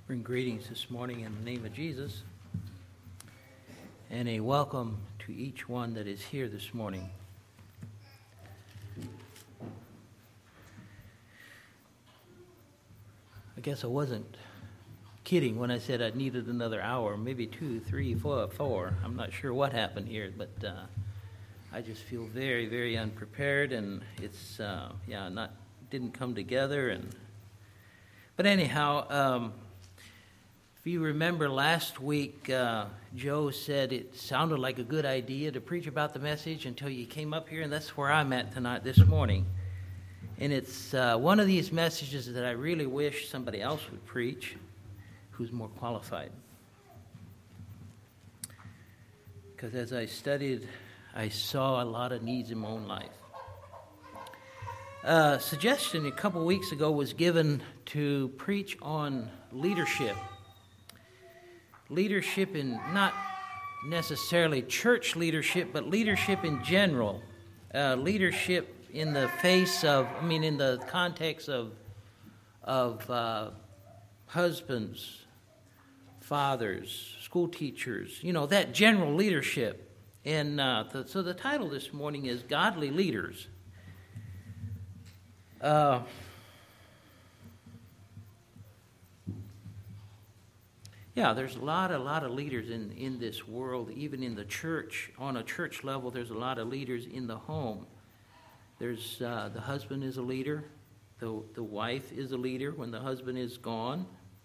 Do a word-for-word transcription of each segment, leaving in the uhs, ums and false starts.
Bring greetings this morning in the name of Jesus, and a welcome to each one that is here this morning. I guess I wasn't kidding when I said I needed another hour, maybe two, three, four, four. I'm not sure what happened here, but uh, I just feel very, very unprepared, and it's uh, yeah, not didn't come together. And but anyhow. Um, If you remember last week, uh, Joe said it sounded like a good idea to preach about the message until you came up here, and that's where I'm at tonight, this morning. And it's uh, one of these messages that I really wish somebody else would preach who's more qualified. Because as I studied, I saw a lot of needs in my own life. A suggestion a couple weeks ago was given to preach on leadership. Leadership in not necessarily church leadership, but leadership in general. Uh, leadership in the face of, I mean, in the context of of uh, husbands, fathers, school teachers, you know, that general leadership. And uh, the, so the title this morning is Godly Leaders. Uh Yeah, there's a lot, a lot of leaders in, in this world, even in the church. On a church level, there's a lot of leaders in the home. There's uh, the husband is a leader. The, the wife is a leader when the husband is gone.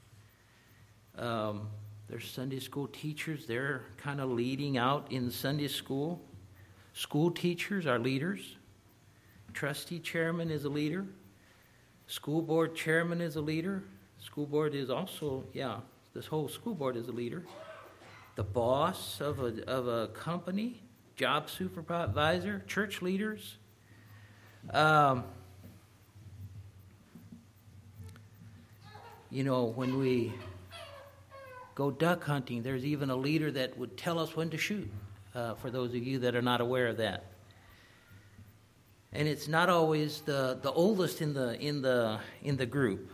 Um, there's Sunday school teachers. They're kind of leading out in Sunday school. School teachers are leaders. Trustee chairman is a leader. School board chairman is a leader. School board is also, yeah, this whole school board is a leader. The boss of a of a company, job supervisor, church leaders. Um, you know, when we go duck hunting, there's even a leader that would tell us when to shoot, uh, for those of you that are not aware of that. And it's not always the, the oldest in the in the in the group.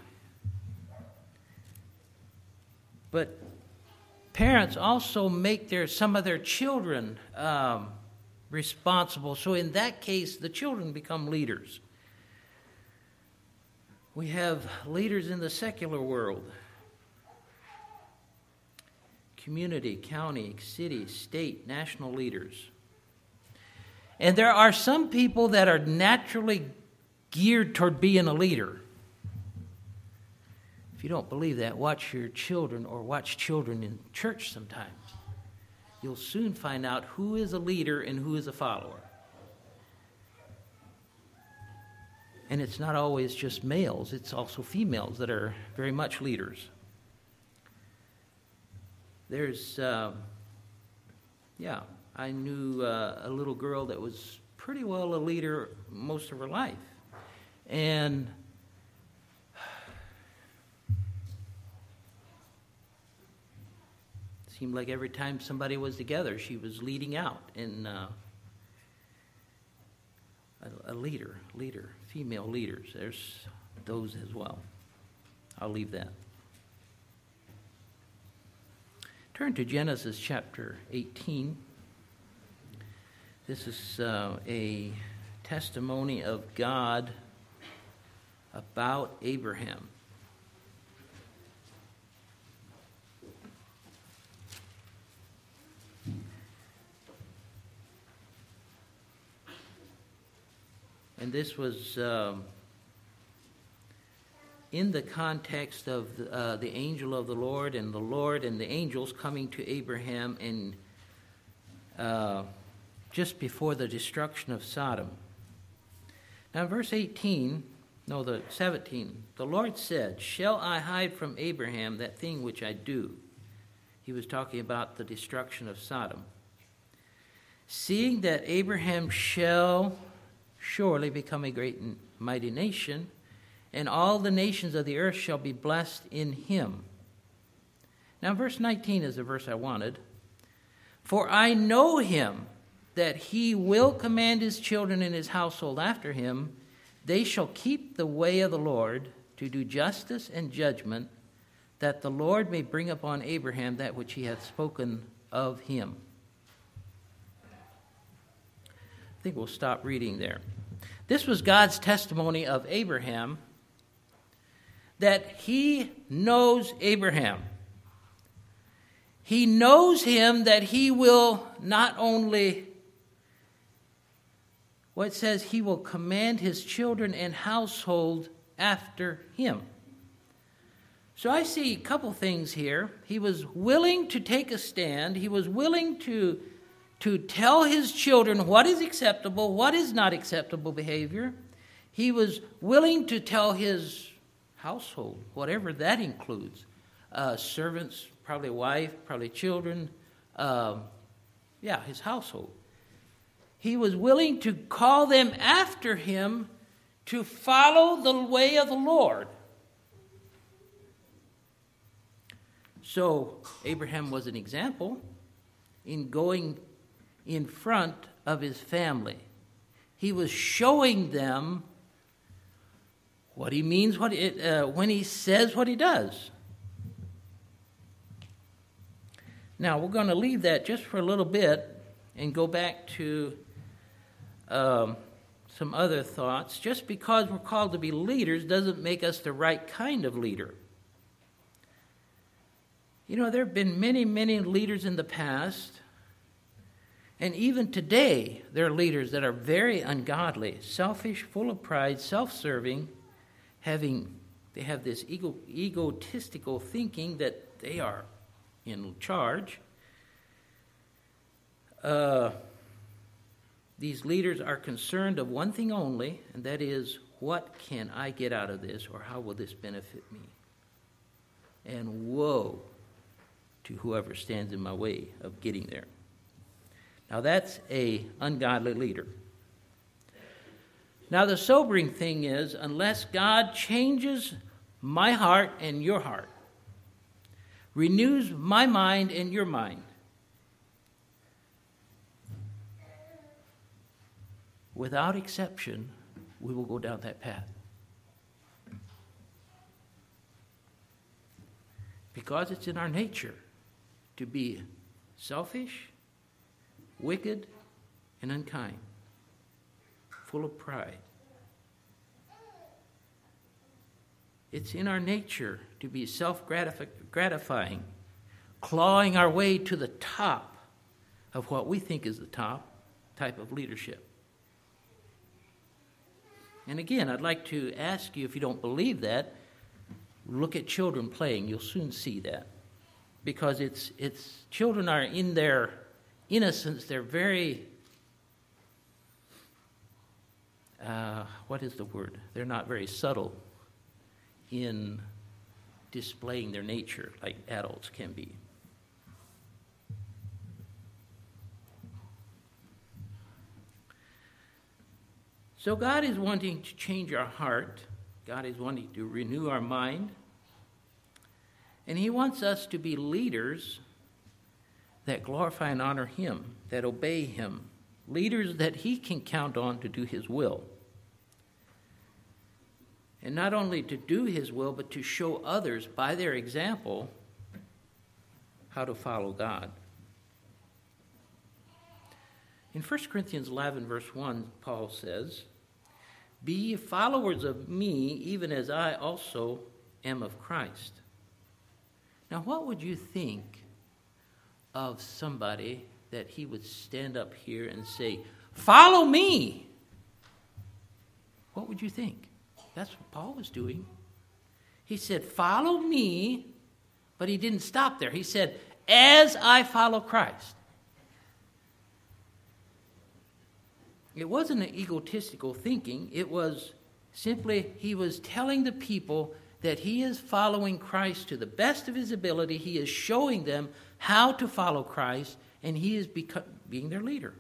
But parents also make their some of their children um, responsible. So in that case, the children become leaders. We have leaders in the secular world. Community, county, city, state, national leaders. And there are some people that are naturally geared toward being a leader. If you don't believe that, watch your children or watch children in church sometimes. You'll soon find out who is a leader and who is a follower. And it's not always just males, it's also females that are very much leaders. There's, uh, yeah, I knew uh, a little girl that was pretty well a leader most of her life. And seemed like every time somebody was together, she was leading out. And uh, a, a leader, leader, female leaders. There's those as well. I'll leave that. Turn to Genesis chapter eighteen. This is uh, a testimony of God about Abraham. And this was um, in the context of the, uh, the angel of the Lord and the Lord and the angels coming to Abraham in uh, just before the destruction of Sodom. Now, verse eighteen, no, the seventeen, the Lord said, "Shall I hide from Abraham that thing which I do?" He was talking about the destruction of Sodom. "Seeing that Abraham shall surely become a great and mighty nation, and all the nations of the earth shall be blessed in him." Now, verse nineteen is the verse I wanted. "For I know him, that he will command his children and his household after him. They shall keep the way of the Lord, to do justice and judgment, that the Lord may bring upon Abraham that which he hath spoken of him. I think we'll stop reading there. This was God's testimony of Abraham, that he knows Abraham. He knows him, that he will not only, what it says, he will command his children and household after him. So I see a couple things here. He was willing to take a stand. He was willing to, to tell his children what is acceptable, what is not acceptable behavior. He was willing to tell his household, whatever that includes, uh, servants, probably a wife, probably children, um, yeah, his household. He was willing to call them after him to follow the way of the Lord. So Abraham was an example in going in front of his family. He was showing them what he means what it, uh, when he says what he does. Now, we're going to leave that just for a little bit and go back to um, some other thoughts. Just because we're called to be leaders doesn't make us the right kind of leader. You know, there have been many, many leaders in the past, and even today there are leaders that are very ungodly, selfish, full of pride, self-serving, having they have this ego, egotistical thinking that they are in charge. Uh, these leaders are concerned of one thing only, and that is, what can I get out of this, or how will this benefit me? And woe to whoever stands in my way of getting there. Now that's a ungodly leader. Now the sobering thing is, unless God changes my heart and your heart, renews my mind and your mind, without exception, we will go down that path. Because it's in our nature to be selfish, wicked, and unkind, full of pride. It's in our nature to be self-gratifying, clawing our way to the top of what we think is the top type of leadership. And again, I'd like to ask you, if you don't believe that, look at children playing. You'll soon see that. Because it's it's children are in their innocence. They're very, uh, what is the word? They're not very subtle in displaying their nature like adults can be. So God is wanting to change our heart. God is wanting to renew our mind. And he wants us to be leaders that glorify and honor him, that obey him, leaders that he can count on to do his will. And not only to do his will, but to show others by their example how to follow God. In First Corinthians eleven, verse one, Paul says, "Be ye followers of me, even as I also am of Christ." Now, what would you think of somebody that he would stand up here and say, "Follow me"? What would you think? That's what Paul was doing. He said, "Follow me," but he didn't stop there. He said, "As I follow Christ." It wasn't an egotistical thinking. It was simply he was telling the people that he is following Christ to the best of his ability. He is showing them how to follow Christ, and he is beco- being their leader.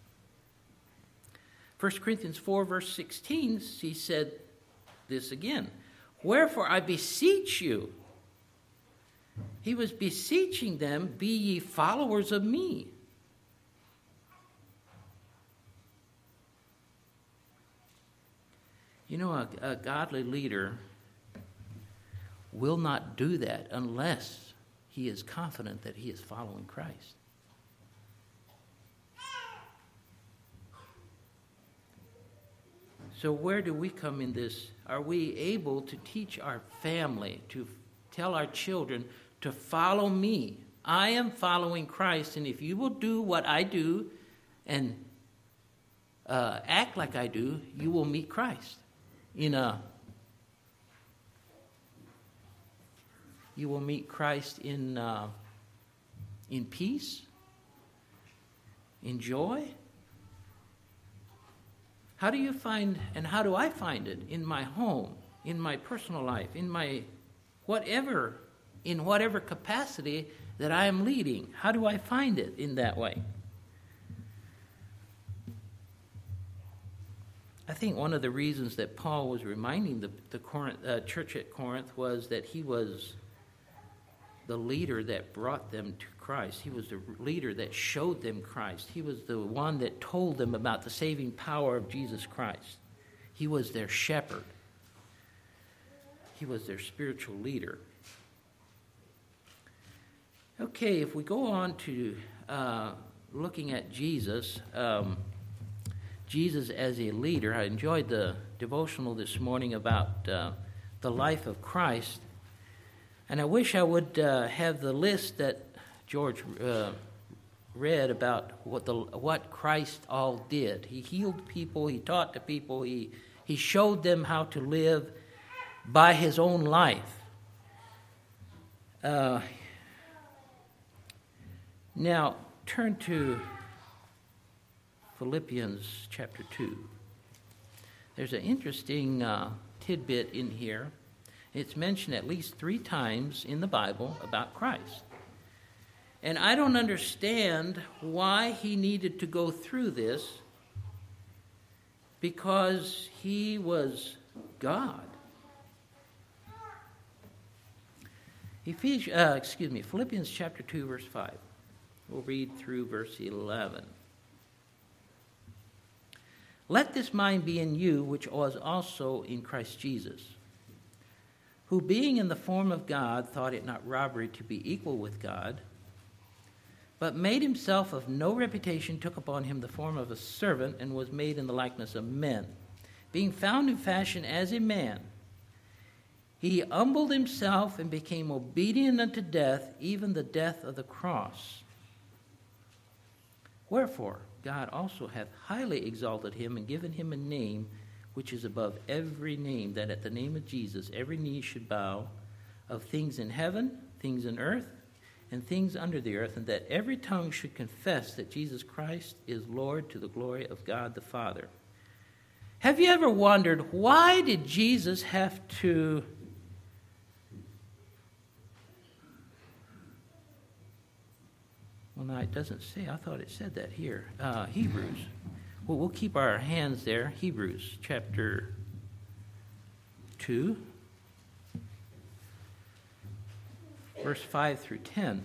First Corinthians four, verse sixteen, he said this again. "Wherefore I beseech you." He was beseeching them, "Be ye followers of me." You know, a, a godly leader will not do that unless he is confident that he is following Christ. So where do we come in this? Are we able to teach our family, to tell our children to follow me? I am following Christ, and if you will do what I do and uh, act like I do, you will meet Christ. In a, you will meet Christ in uh, in peace, in joy. How do you find, and how do I find it in my home, in my personal life, in my whatever, in whatever capacity that I am leading? How do I find it in that way? I think one of the reasons that Paul was reminding the, the Corinth, uh, church at Corinth was that he was the leader that brought them to Christ. He was the leader that showed them Christ. He was the one that told them about the saving power of Jesus Christ. He was their shepherd. He was their spiritual leader. Okay, if we go on to uh, looking at Jesus, um, Jesus as a leader, I enjoyed the devotional this morning about uh, the life of Christ. And I wish I would uh, have the list that George uh, read about what the what Christ all did. He healed people, he taught the people, he, he showed them how to live by his own life. Uh, now, turn to Philippians chapter two. There's an interesting uh, tidbit in here. It's mentioned at least three times in the Bible about Christ. And I don't understand why he needed to go through this, because he was God. Ephesians, uh, excuse me, Philippians chapter two, verse five. We'll read through verse eleven. Let this mind be in you, which was also in Christ Jesus, who being in the form of God thought it not robbery to be equal with God, but made himself of no reputation, took upon him the form of a servant, and was made in the likeness of men. Being found in fashion as a man, he humbled himself and became obedient unto death, even the death of the cross. Wherefore God also hath highly exalted him and given him a name which is above every name, that at the name of Jesus every knee should bow, of things in heaven, things in earth, and things under the earth, and that every tongue should confess that Jesus Christ is Lord, to the glory of God the Father. Have you ever wondered, why did Jesus have to Well, no, it doesn't say. I thought it said that here. Uh, Hebrews. Well, we'll keep our hands there. Hebrews chapter two, verse five through ten.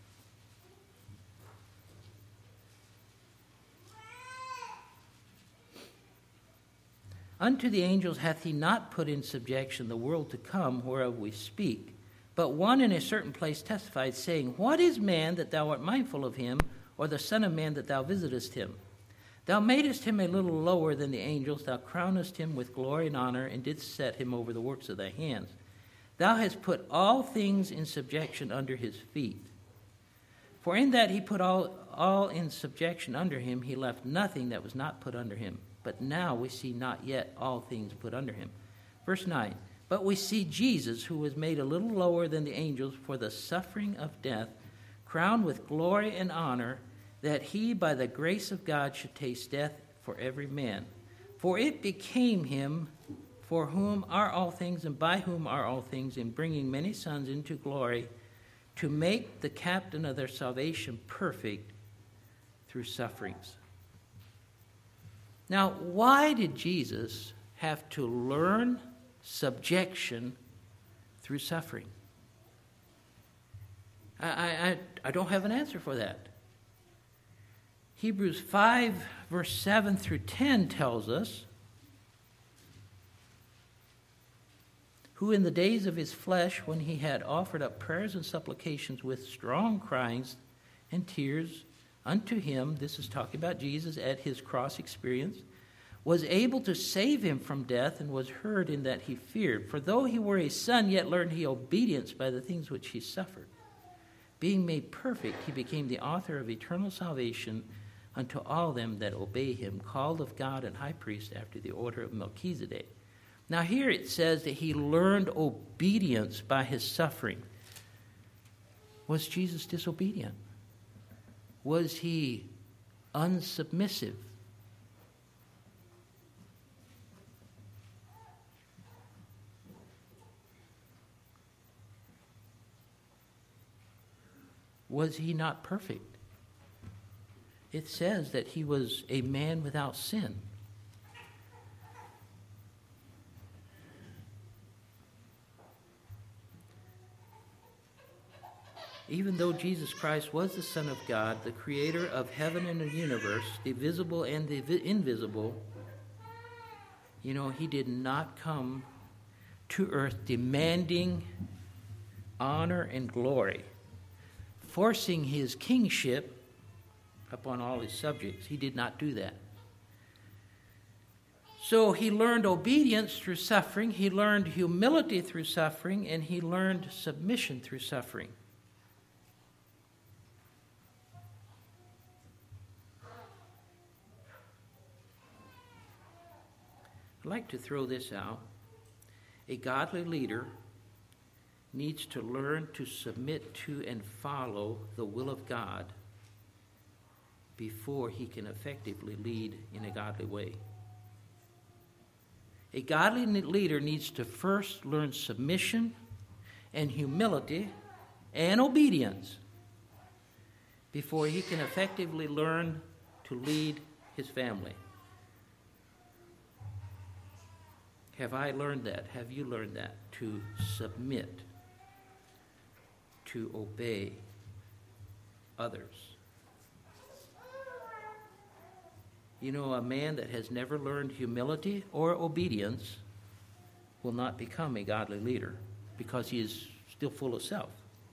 Unto the angels hath he not put in subjection the world to come, whereof we speak. But one in a certain place testified, saying, What is man that thou art mindful of him, or the son of man that thou visitest him? Thou madest him a little lower than the angels, thou crownest him with glory and honor, and didst set him over the works of thy hands. Thou hast put all things in subjection under his feet. For in that he put all, all in subjection under him, he left nothing that was not put under him. But now we see not yet all things put under him. Verse nine. But we see Jesus, who was made a little lower than the angels for the suffering of death, crowned with glory and honor, that he by the grace of God should taste death for every man. For it became him, for whom are all things, and by whom are all things, in bringing many sons into glory, to make the captain of their salvation perfect through sufferings. Now, why did Jesus have to learn subjection through suffering? I, I, I don't have an answer for that. Hebrews five, verse seven through ten tells us, who in the days of his flesh, when he had offered up prayers and supplications with strong cryings and tears unto him," this is talking about Jesus at his cross experience, "was able to save him from death, and was heard in that he feared. For though he were a son, yet learned he obedience by the things which he suffered. Being made perfect, he became the author of eternal salvation unto all them that obey him, called of God and high priest after the order of Melchizedek." Now here it says that he learned obedience by his suffering. Was Jesus disobedient? Was he unsubmissive? Was he not perfect? It says that he was a man without sin. Even though Jesus Christ was the Son of God, the creator of heaven and the universe, the visible and the invisible, you know, he did not come to earth demanding honor and glory, forcing his kingship upon all his subjects. He did not do that. So he learned obedience through suffering, he learned humility through suffering, and he learned submission through suffering. I'd like to throw this out. A godly leader needs to learn to submit to and follow the will of God before he can effectively lead in a godly way. A godly leader needs to first learn submission and humility and obedience before he can effectively learn to lead his family. Have I learned that? Have you learned that? To submit, to obey others. You know, a man that has never learned humility or obedience will not become a godly leader because he is still full of self.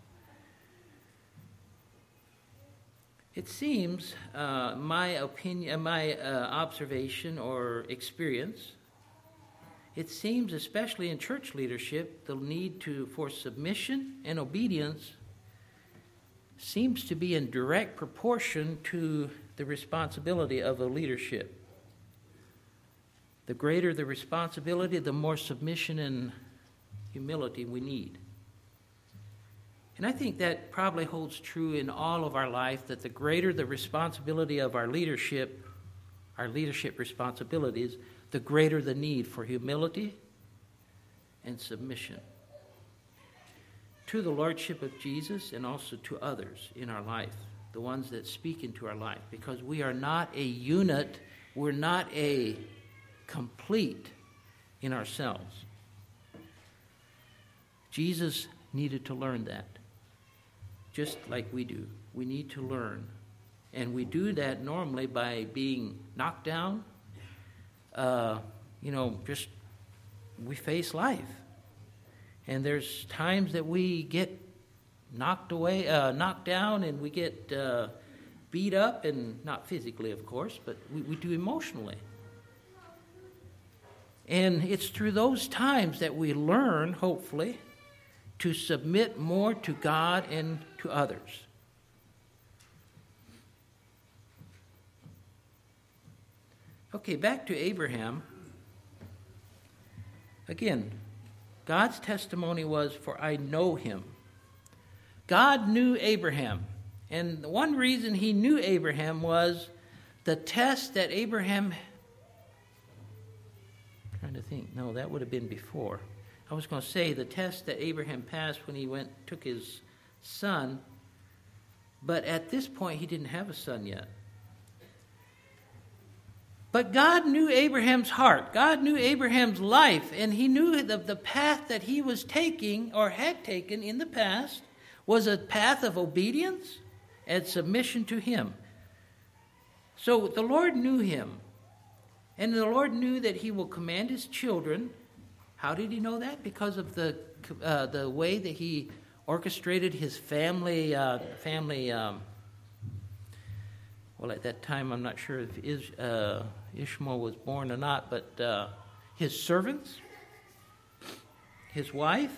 It seems, uh, my opinion, my uh, observation or experience, it seems, especially in church leadership, the need to for submission and obedience seems to be in direct proportion to the responsibility of a leadership. The greater the responsibility, the more submission and humility we need. And I think that probably holds true in all of our life, that the greater the responsibility of our leadership, our leadership responsibilities, the greater the need for humility and submission to the Lordship of Jesus and also to others in our life, the ones that speak into our life, because we are not a unit, we're not a complete in ourselves. Jesus needed to learn that, just like we do. We need to learn, and we do that normally by being knocked down. Uh, you know, just we face life, and there's times that we get knocked away, uh, knocked down, and we get uh, beat up, and not physically, of course, but we, we do emotionally. And it's through those times that we learn, hopefully, to submit more to God and to others. Okay, back to Abraham. Again, God's testimony was, "For I know him." God knew Abraham. And one reason he knew Abraham was the test that Abraham... I'm trying to think. No, that would have been before. I was going to say the test that Abraham passed when he went took his son. But at this point, he didn't have a son yet. But God knew Abraham's heart. God knew Abraham's life, and he knew the, the path that he was taking or had taken in the past was a path of obedience and submission to him. So the Lord knew him, and the Lord knew that he will command his children How did he know that? Because of the uh, the way that he orchestrated his family uh, family. Um, well, at that time, I'm not sure if Is, uh, Ishmael was born or not, but uh, his servants, his wife,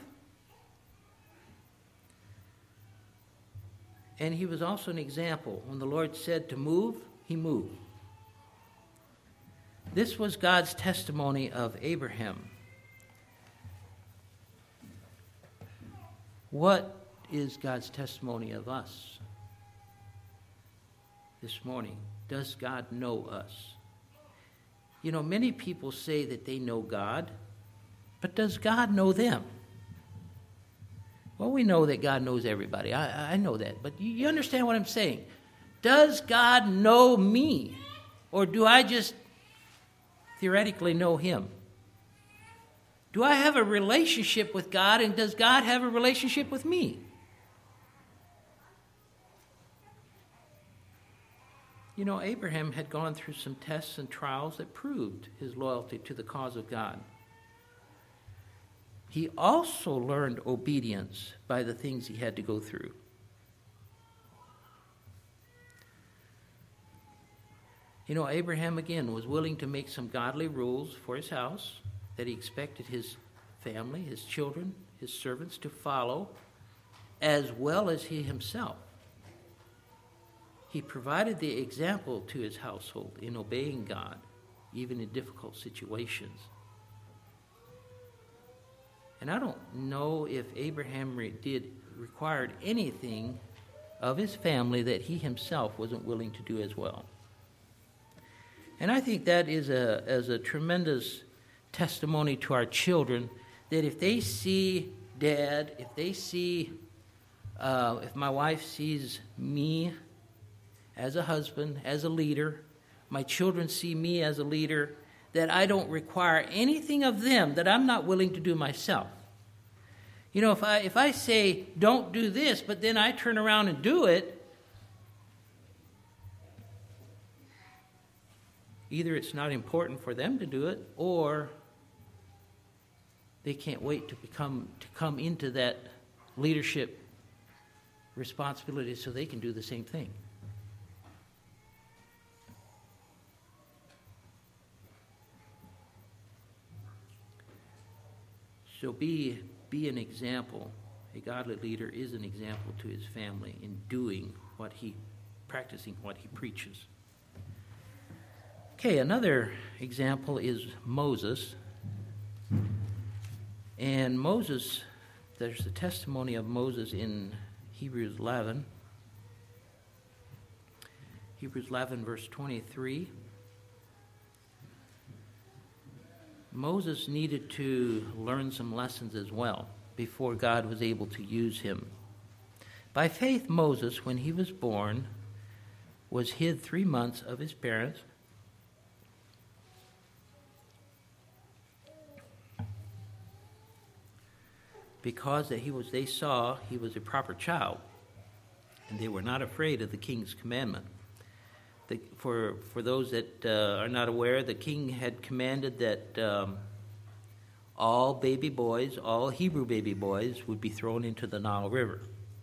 and he was also an example. When the Lord said to move, he moved. This was God's testimony of Abraham. What is God's testimony of us this morning? Does God know us? You know, many people say that they know God, but does God know them? Well, we know that God knows everybody. I, I know that. But you, you understand what I'm saying? Does God know me? Or do I just theoretically know him? Do I have a relationship with God, and does God have a relationship with me? You know, Abraham had gone through some tests and trials that proved his loyalty to the cause of God. He also learned obedience by the things he had to go through. You know, Abraham, again, was willing to make some godly rules for his house that he expected his family, his children, his servants to follow, as well as he himself. He provided the example to his household in obeying God, even in difficult situations. And I don't know if Abraham re- did required anything of his family that he himself wasn't willing to do as well. And I think that is a as a tremendous testimony to our children, that if they see Dad, if they see, uh, if my wife sees me as a husband, as a leader, my children see me as a leader, that I don't require anything of them that I'm not willing to do myself. You know, if I if I say, don't do this, but then I turn around and do it, either it's not important for them to do it, or they can't wait to become to come into that leadership responsibility so they can do the same thing. So be be an example. A godly leader is an example to his family in doing what he, practicing what he preaches. Okay, another example is Moses. And Moses, there's the testimony of Moses in Hebrews eleven. Hebrews eleven, verse twenty-three. Moses needed to learn some lessons as well before God was able to use him. By faith, Moses, when he was born, was hid three months of his parents because that he was, they saw he was a proper child, and they were not afraid of the king's commandment. The, for for those that uh, are not aware, the king had commanded that um, all baby boys, all Hebrew baby boys, would be thrown into the Nile River.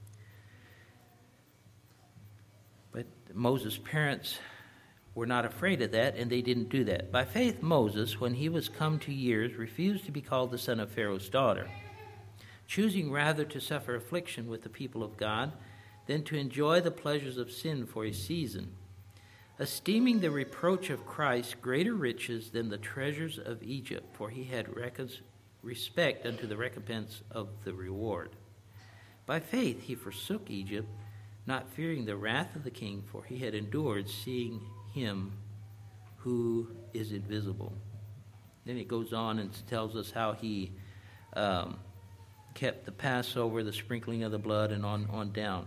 But Moses' parents were not afraid of that, and they didn't do that. By faith, Moses, when he was come to years, refused to be called the son of Pharaoh's daughter, choosing rather to suffer affliction with the people of God than to enjoy the pleasures of sin for a season, esteeming the reproach of Christ greater riches than the treasures of Egypt, for he had recon- respect unto the recompense of the reward. By faith he forsook Egypt, not fearing the wrath of the king, for he had endured seeing him who is invisible. Then it goes on and tells us how he um, kept the Passover, the sprinkling of the blood, and on, on down.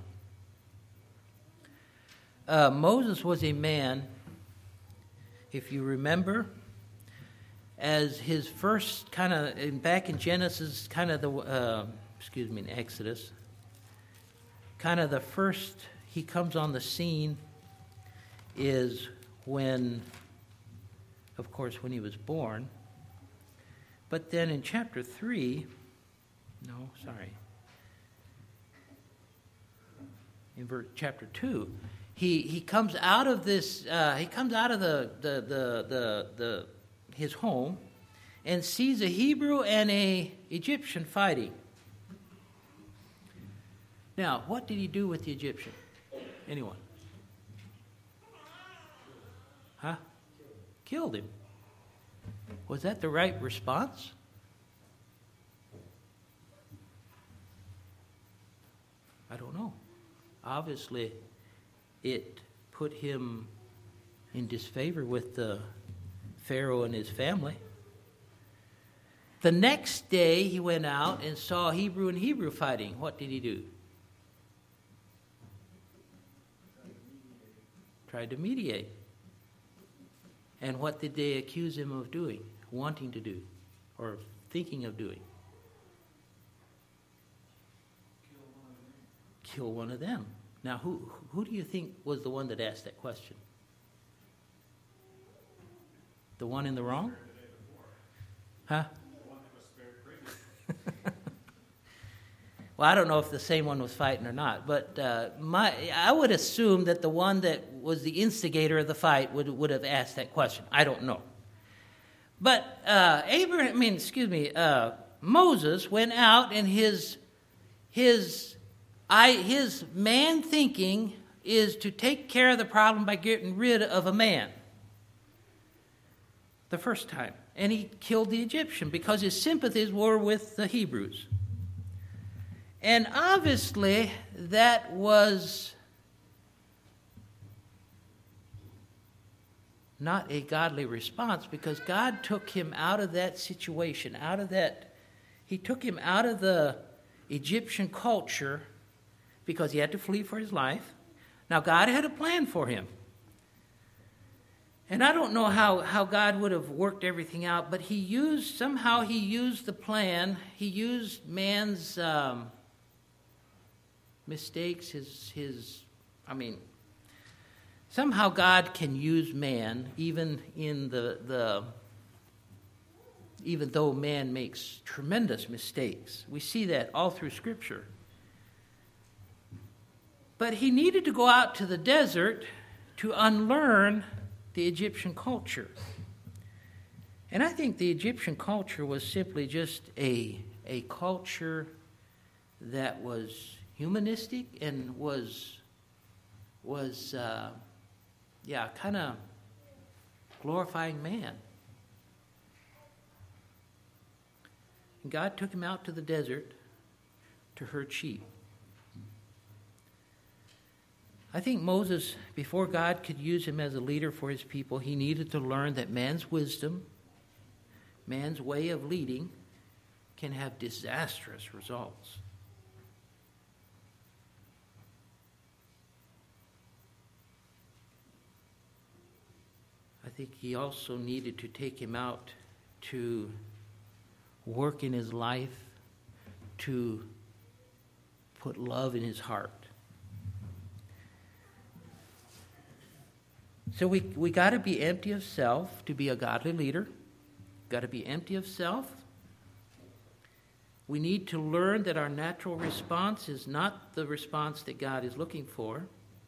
Uh, Moses was a man, if you remember, as his first kind of, back in Genesis, kind of the, uh, excuse me, in Exodus, kind of the first he comes on the scene is when, of course, when he was born. But then in chapter three, no, sorry, in verse, chapter two, he, he comes out of this, uh, he comes out of the, the, the, the, the his home and sees a Hebrew and a Egyptian fighting. Now, what did he do with the Egyptian? Anyone? Huh? Killed him. Was that the right response? I don't know. Obviously, it put him in disfavor with the Pharaoh and his family. The next day, he went out and saw Hebrew and Hebrew fighting. What did he do? Tried to mediate. And what did they accuse him of doing, wanting to do, or thinking of doing? Kill one of them. Now, who who do you think was the one that asked that question? The one in the wrong? Huh? Well, I don't know if the same one was fighting or not, but uh, my I would assume that the one that was the instigator of the fight would would have asked that question. I don't know. But uh, Abraham, I mean, excuse me, uh, Moses went out, and his his I his man thinking is to take care of the problem by getting rid of a man. The first time, and he killed the Egyptian because his sympathies were with the Hebrews. And obviously, that was not a godly response, because God took him out of that situation, out of that, he took him out of the Egyptian culture because he had to flee for his life. Now, God had a plan for him. And I don't know how, how God would have worked everything out, but he used, somehow he used the plan, he used man's um, mistakes, his, his, I mean, somehow God can use man, even in the, the, even though man makes tremendous mistakes. We see that all through Scripture. But he needed to go out to the desert to unlearn the Egyptian culture. And I think the Egyptian culture was simply just a, a culture that was humanistic and was, was uh, yeah, kind of glorifying man. And God took him out to the desert to herd sheep. I think Moses, before God could use him as a leader for his people, he needed to learn that man's wisdom, man's way of leading, can have disastrous results. I think he also needed to take him out to work in his life, to put love in his heart. So we we got to be empty of self to be a godly leader. Got to be empty of self. We need to learn that our natural response is not the response that God is looking for.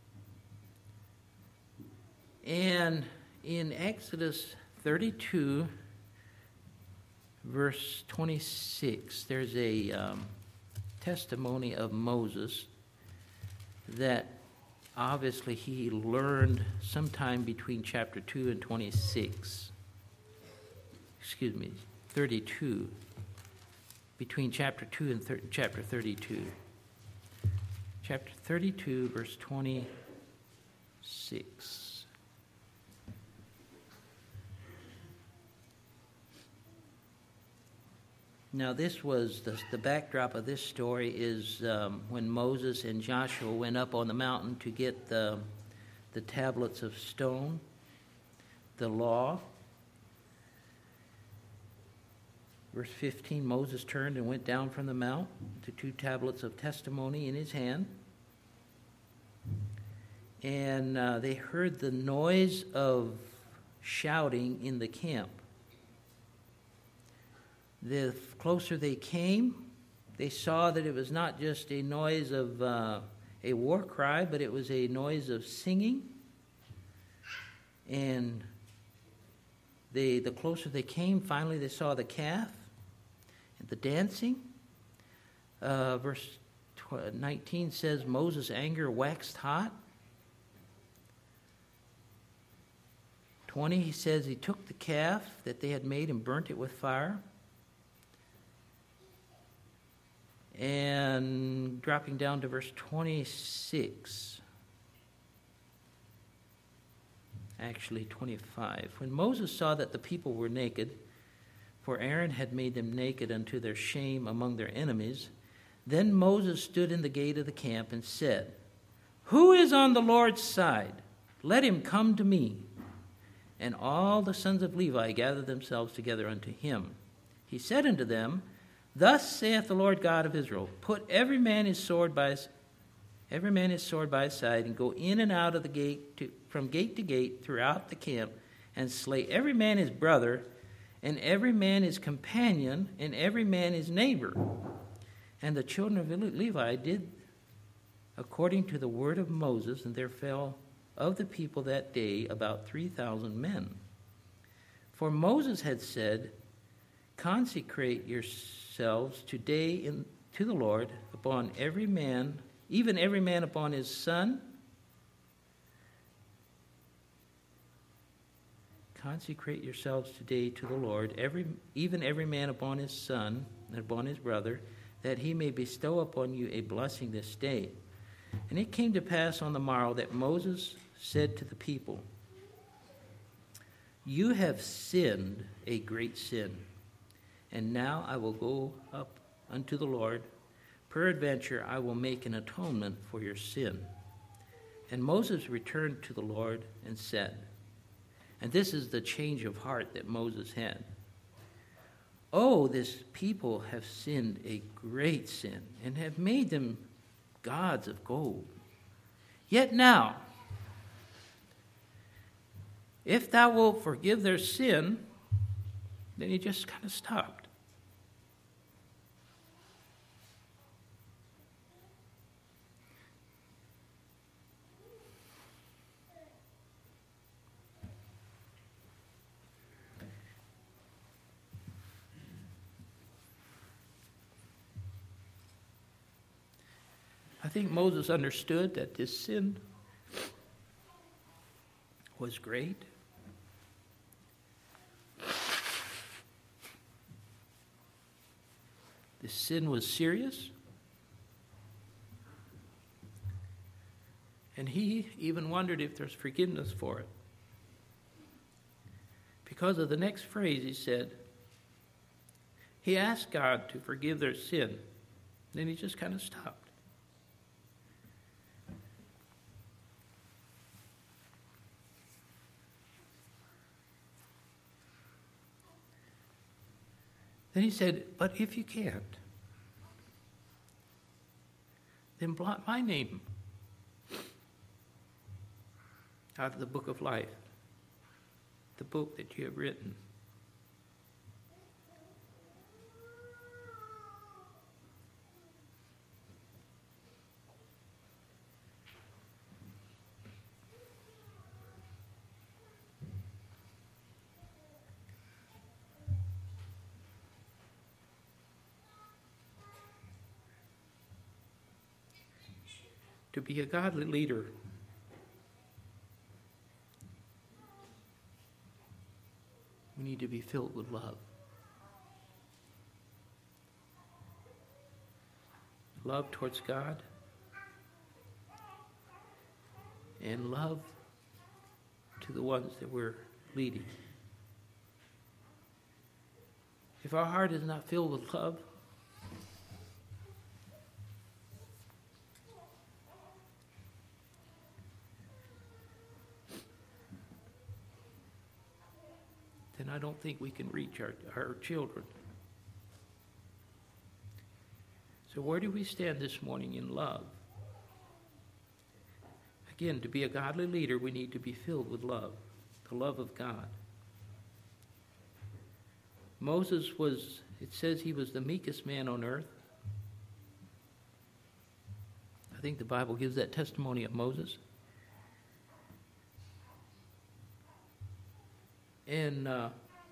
And in Exodus thirty-two, verse twenty-six, there's a um, testimony of Moses that obviously he learned sometime between chapter two and twenty-six. Excuse me, thirty-two. Between chapter two and thir- chapter thirty-two. Chapter thirty-two, verse twenty-six. Now, this was the, the backdrop of this story is um, when Moses and Joshua went up on the mountain to get the, the tablets of stone, the law. Verse fifteen, Moses turned and went down from the mount, the two tablets of testimony in his hand. And uh, they heard the noise of shouting in the camp. The closer they came, they saw that it was not just a noise of uh, a war cry, but it was a noise of singing. And they, the closer they came, finally they saw the calf and the dancing. Uh, verse nineteen says, Moses' anger waxed hot. twenty, he says he took the calf that they had made and burnt it with fire. And dropping down to verse twenty-six, actually twenty-five. When Moses saw that the people were naked, for Aaron had made them naked unto their shame among their enemies, then Moses stood in the gate of the camp and said, Who is on the Lord's side? Let him come to me. And all the sons of Levi gathered themselves together unto him. He said unto them, Thus saith the Lord God of Israel, Put every man his sword by his, every man his sword by his side, and go in and out of the gate to, from gate to gate throughout the camp, and slay every man his brother, and every man his companion, and every man his neighbor. And the children of Levi did according to the word of Moses, and there fell of the people that day about three thousand men. For Moses had said, Consecrate yourselves today in, to the Lord upon every man, even every man upon his son. Consecrate yourselves today to the Lord, every even every man upon his son and upon his brother, that he may bestow upon you a blessing this day. And it came to pass on the morrow that Moses said to the people, You have sinned a great sin, and now I will go up unto the Lord. Peradventure I will make an atonement for your sin. And Moses returned to the Lord and said, and this is the change of heart that Moses had, Oh, this people have sinned a great sin, and have made them gods of gold. Yet now, if thou wilt forgive their sin, then he just kind of stopped. I think Moses understood that this sin was great. This sin was serious. And he even wondered if there's forgiveness for it. Because of the next phrase he said, he asked God to forgive their sin. Then he just kind of stopped. Then he said, but if you can't, then blot my name out of the book of life, the book that you have written. To be a godly leader, we need to be filled with love. Love towards God and love to the ones that we're leading. If our heart is not filled with love, then I don't think we can reach our, our children. So where do we stand this morning in love? Again, to be a godly leader, we need to be filled with love, the love of God. Moses was it says he was the meekest man on earth. I think the Bible gives that testimony of Moses. And uh,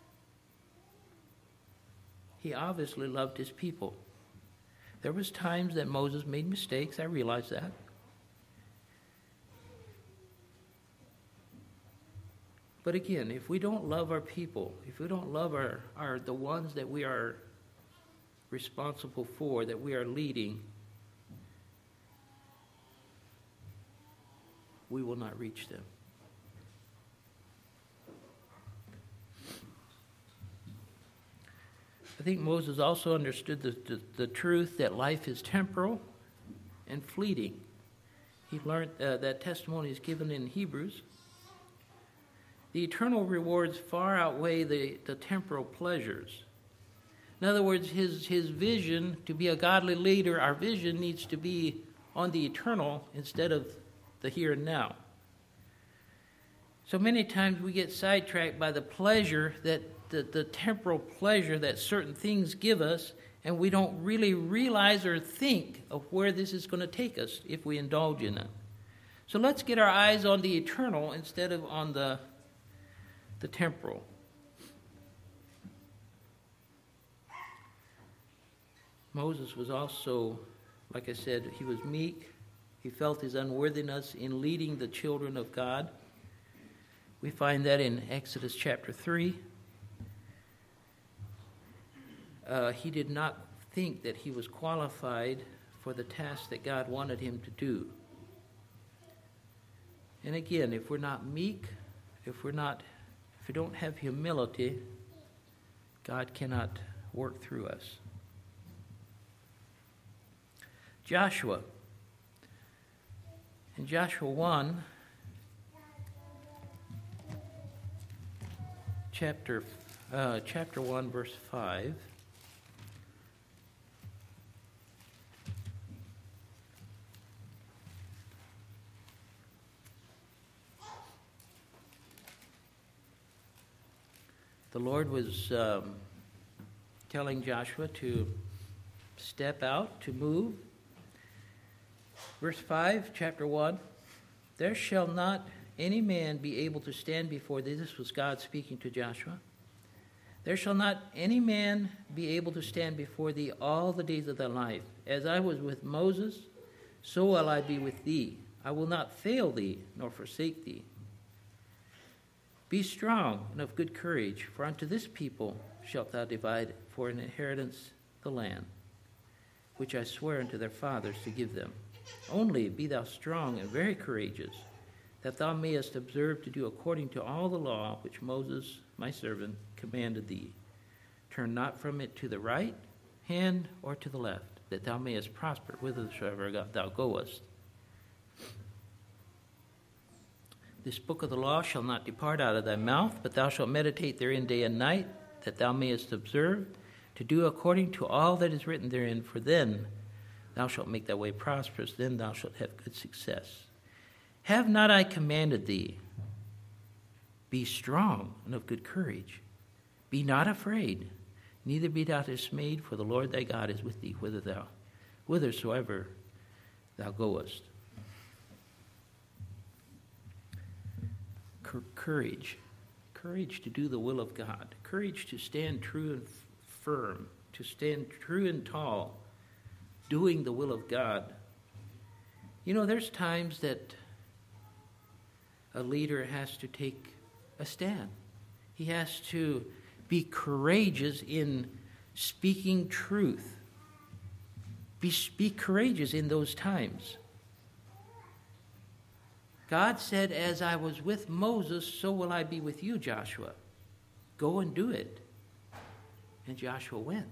he obviously loved his people. There was times that Moses made mistakes. I realize that. But again, if we don't love our people, if we don't love our, our the ones that we are responsible for, that we are leading, we will not reach them. I think Moses also understood the, the, the truth that life is temporal and fleeting. He learned uh, that testimony is given in Hebrews. The eternal rewards far outweigh the, the temporal pleasures. In other words, his, his vision to be a godly leader, our vision needs to be on the eternal instead of the here and now. So many times we get sidetracked by the pleasure that the, the temporal pleasure that certain things give us, and we don't really realize or think of where this is going to take us if we indulge in it. So let's get our eyes on the eternal instead of on the, the temporal. Moses was also, like I said, he was meek. He felt his unworthiness in leading the children of God. We find that in Exodus chapter three. Uh, he did not think that he was qualified for the task that God wanted him to do. And again, if we're not meek, if we're not, if we don't have humility, God cannot work through us. Joshua. In Joshua one, chapter uh, chapter one, verse five. The Lord was um, telling Joshua to step out, to move. Verse five, chapter one, there shall not any man be able to stand before thee. This was God speaking to Joshua. There shall not any man be able to stand before thee all the days of thy life. As I was with Moses, so will I be with thee. I will not fail thee, nor forsake thee. Be strong and of good courage, for unto this people shalt thou divide for an inheritance the land, which I swear unto their fathers to give them. Only be thou strong and very courageous, that thou mayest observe to do according to all the law which Moses, my servant, commanded thee. Turn not from it to the right hand or to the left, that thou mayest prosper whithersoever thou goest. This book of the law shall not depart out of thy mouth, but thou shalt meditate therein day and night, that thou mayest observe to do according to all that is written therein, for then thou shalt make thy way prosperous, then thou shalt have good success. Have not I commanded thee? Be strong and of good courage. Be not afraid, neither be thou dismayed, for the Lord thy God is with thee whither thou, whithersoever thou goest. Courage. Courage to do the will of God. Courage to stand true and firm, to stand true and tall, doing the will of God. You know, there's times that a leader has to take a stand. He has to be courageous in speaking truth. Be, be courageous in those times. God said, as I was with Moses, so will I be with you, Joshua. Go and do it. And Joshua went.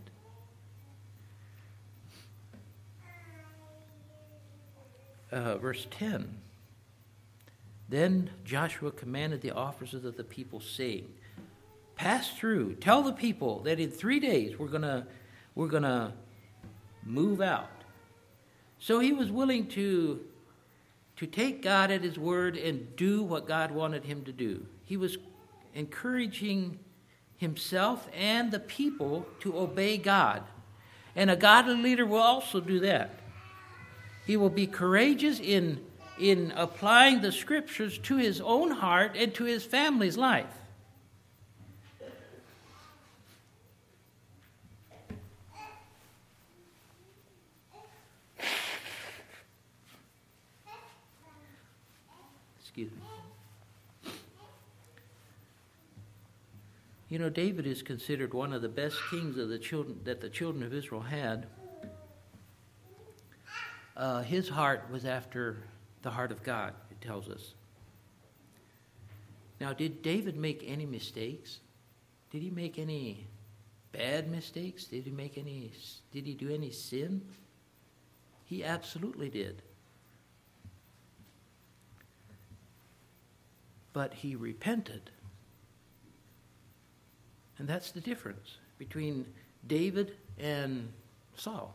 Uh, verse ten. Then Joshua commanded the officers of the people, saying, pass through, tell the people that in three days we're gonna we're gonna move out. So he was willing to to take God at his word and do what God wanted him to do. He was encouraging himself and the people to obey God. And a godly leader will also do that. He will be courageous in, in applying the Scriptures to his own heart and to his family's life. Excuse me. You know, David is considered one of the best kings of the children that the children of Israel had. Uh, his heart was after the heart of God, it tells us. Now, did David make any mistakes? Did he make any bad mistakes? Did he make any? Did he do any sin? He absolutely did. But he repented. And that's the difference between David and Saul.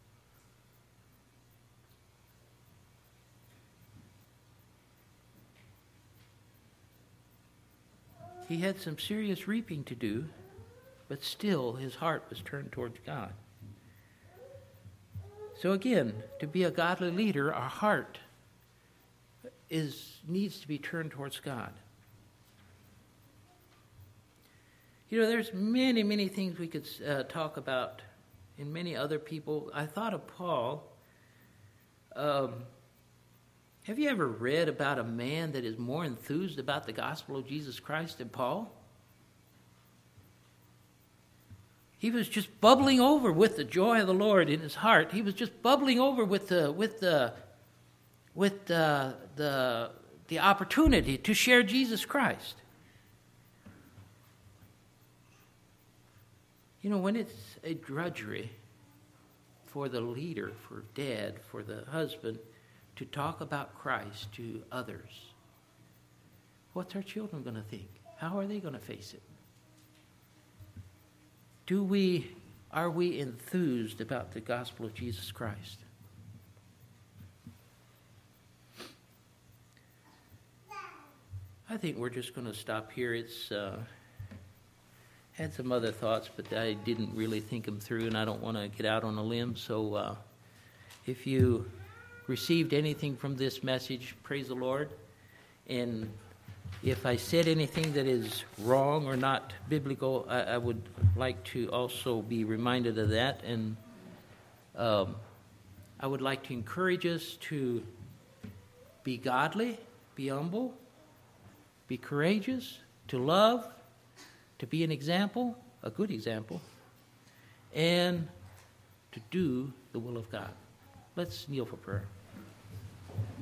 He had some serious reaping to do, but still his heart was turned towards God. So again, to be a godly leader, our heart is needs to be turned towards God. You know, there's many, many things we could uh, talk about in many other people. I thought of Paul. Um, have you ever read about a man that is more enthused about the gospel of Jesus Christ than Paul? He was just bubbling over with the joy of the Lord in his heart. He was just bubbling over with the with the with the the, the opportunity to share Jesus Christ. You know, when it's a drudgery for the leader, for dad, for the husband, to talk about Christ to others, what's our children going to think? How are they going to face it? Do we, are we enthused about the gospel of Jesus Christ? I think we're just going to stop here. It's uh, had some other thoughts, but I didn't really think them through, and I don't want to get out on a limb. So uh, if you received anything from this message, praise the Lord. And if I said anything that is wrong or not biblical, I, I would like to also be reminded of that. And um, I would like to encourage us to be godly, be humble, be courageous, to love, to be an example, a good example, and to do the will of God. Let's kneel for prayer.